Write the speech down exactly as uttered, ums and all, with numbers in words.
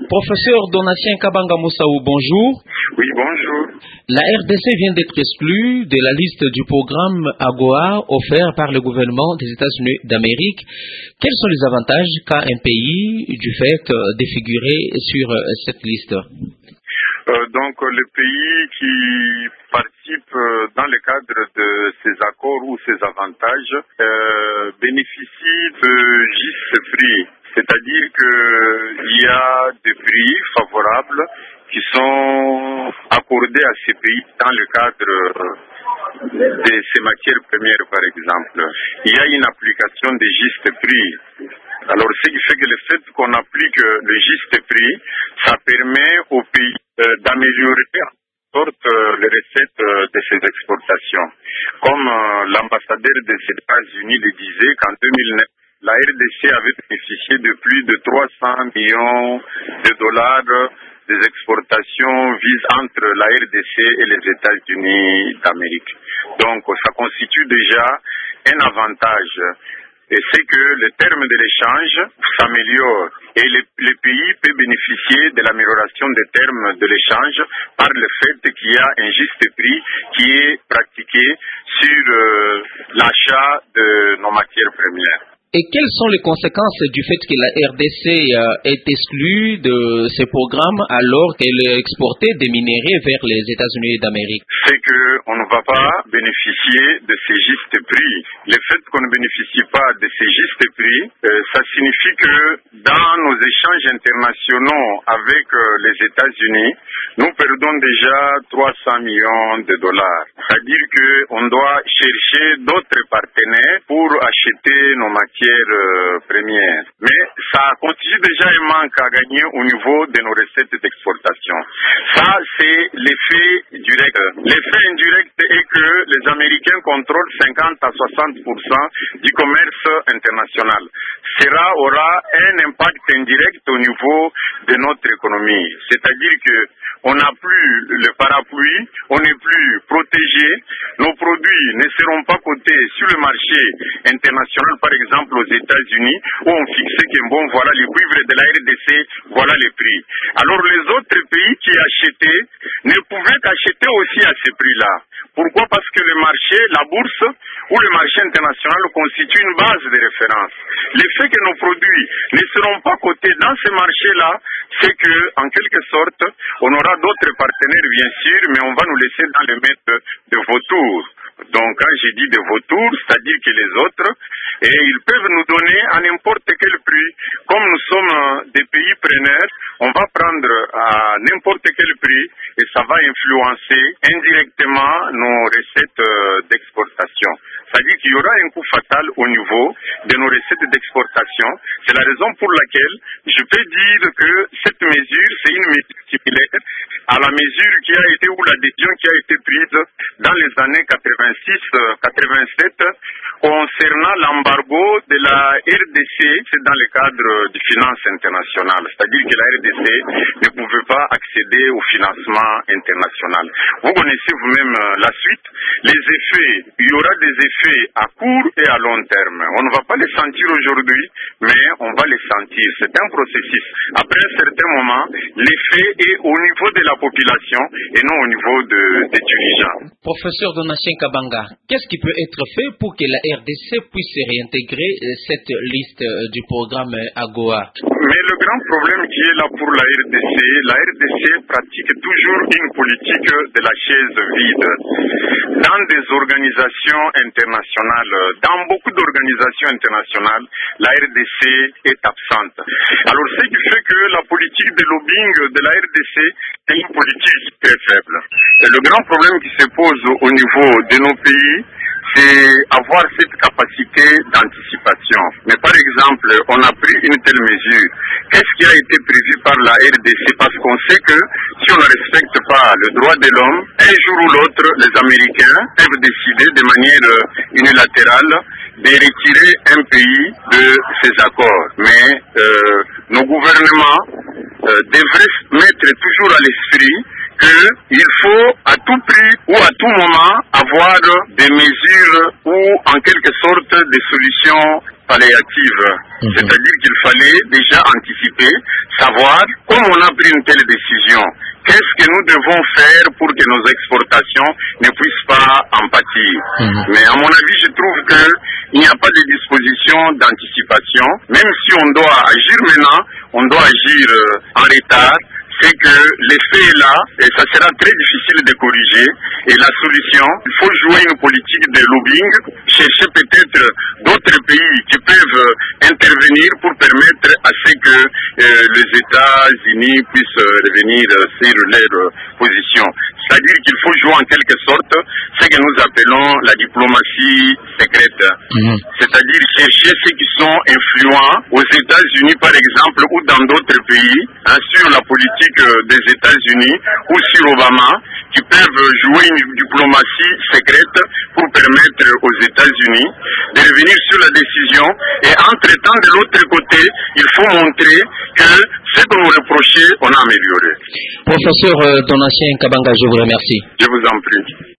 Professeur Donatien Kabanga Moussaou, bonjour. Oui, bonjour. La R D C vient d'être exclue de la liste du programme AGOA offert par le gouvernement des États-Unis d'Amérique. Quels sont les avantages qu'a un pays du fait de figurer sur cette liste? Euh, donc, le pays qui participe euh, dans le cadre de ces accords ou ces avantages euh, bénéficie de justes prix. C'est-à-dire qu'il y a des prix favorables qui sont accordés à ces pays dans le cadre de ces matières premières, par exemple. Il y a une application des justes prix. Alors, ce qui fait que le fait qu'on applique le juste prix, ça permet aux pays euh, d'améliorer en sorte euh, les recettes euh, de ces exportations. Comme euh, l'ambassadeur des États-Unis le disait qu'en deux mille neuf, la R D C avait bénéficié de plus de trois cents millions de dollars des exportations visent entre la R D C et les États-Unis d'Amérique. Donc, ça constitue déjà un avantage. Et c'est que le terme de l'échange s'améliore et le, le pays peut bénéficier de l'amélioration des termes de l'échange par le fait qu'il y a un juste prix qui est pratiqué sur euh, l'achat de nos matières premières. Et quelles sont les conséquences du fait que la R D C euh, est exclue de ces programmes alors qu'elle exportait des minéraux vers les États-Unis d'Amérique? C'est qu'on ne va pas bénéficier de ces justes prix. Le fait qu'on ne bénéficie pas de ces justes prix, euh, ça signifie que dans nos échanges internationaux avec euh, les États-Unis, nous perdons déjà trois cents millions de dollars. C'est-à-dire qu'on doit chercher d'autres partenaires pour acheter nos matières Euh, première. Mais ça constitue déjà un manque à gagner au niveau de nos recettes d'exportation. Ça, c'est l'effet direct. L'effet indirect est que les Américains contrôlent cinquante à soixante pour cent du commerce international. Cela aura un impact indirect au niveau de notre économie. C'est-à-dire que on n'a plus le parapluie, on n'est plus protégé, nos produits ne seront pas cotés sur le marché international, par exemple aux États-Unis, où on fixait que bon, voilà le cuivre de la R D C, voilà les prix. Alors les autres pays qui achetaient ne pouvaient qu'acheter aussi à ces prix-là. Pourquoi? Parce que le marché, la bourse ou le marché international constitue une base de référence. Le fait que nos produits ne seront pas cotés dans ce marché-là, c'est que, en quelque sorte, on aura d'autres partenaires, bien sûr, mais on va nous laisser dans le maître de vautours. Donc, quand j'ai dit de vautours, c'est-à-dire que les autres, et ils peuvent nous donner à n'importe quel prix. Comme nous sommes des pays preneurs, on va prendre à n'importe quel prix et ça va influencer indirectement nos recettes d'exportation. C'est-à-dire qu'il y aura un coup fatal au niveau de nos recettes d'exportation. C'est la raison pour laquelle je peux dire que cette mesure, c'est une mesure similaire à la mesure qui a été, ou l'adhésion qui a été prise dans les années quatre-vingt-six quatre-vingt-sept concernant l'embargo de la R D C, c'est dans le cadre des finances internationales. C'est-à-dire que la R D C ne pouvait pas accéder au financement international. Vous connaissez vous-même la suite. Les effets, il y aura des effets à court et à long terme. On ne va pas les sentir aujourd'hui, mais on va les sentir. C'est un processus. Après un certain moment, l'effet est au niveau de la population et non au niveau de, des dirigeants. Professeur Donatien Kabanga, qu'est-ce qui peut être fait pour que la R D C puisse réintégrer cette liste du programme AGOA? Mais le grand problème qui est là pour la R D C, la R D C pratique toujours une politique de la chaise vide. Dans des organisations internationales, dans beaucoup d'organisations internationales, la R D C est absente. Alors, ce qui fait que la politique de lobbying de la R D C est une politique très faible. Et le grand problème qui se pose au niveau de nos pays, c'est avoir cette capacité d'anticipation. Mais par exemple, on a pris une telle mesure. Qu'est-ce qui a été prévu par la R D C? Parce qu'on sait que si on ne respecte pas le droit de l'homme, un jour ou l'autre, les Américains peuvent décider de manière unilatérale de retirer un pays de ces accords. Mais euh, nos gouvernements euh, devraient mettre toujours à l'esprit que qu'il faut à tout prix ou à tout moment avoir des mesures ou en quelque sorte des solutions palliatives. Mmh. C'est-à-dire qu'il fallait déjà anticiper, savoir, comme on a pris une telle décision, qu'est-ce que nous devons faire pour que nos exportations ne puissent pas en pâtir. Mmh. Mais à mon avis, je trouve qu'il n'y a pas de disposition d'anticipation. Même si on doit agir maintenant, on doit agir en retard. C'est que l'effet est là et ça sera très difficile de corriger. Et la solution, il faut jouer une politique de lobbying, chercher peut-être d'autres pays qui peuvent intervenir pour permettre à ce que euh, les États-Unis puissent revenir sur leur position. C'est-à-dire qu'il faut jouer en quelque sorte ce que nous appelons la diplomatie secrète. Mmh. C'est-à-dire chercher ceux qui sont influents aux États-Unis par exemple ou dans d'autres pays hein, sur la politique des États-Unis ou sur Obama, qui peuvent jouer une diplomatie secrète pour permettre aux États-Unis de revenir sur la décision. Et entre-temps, de l'autre côté, il faut montrer que ce qu'on nous reprochait, on a amélioré. Professeur Donatien Kabanga, je vous remercie. Je vous en prie.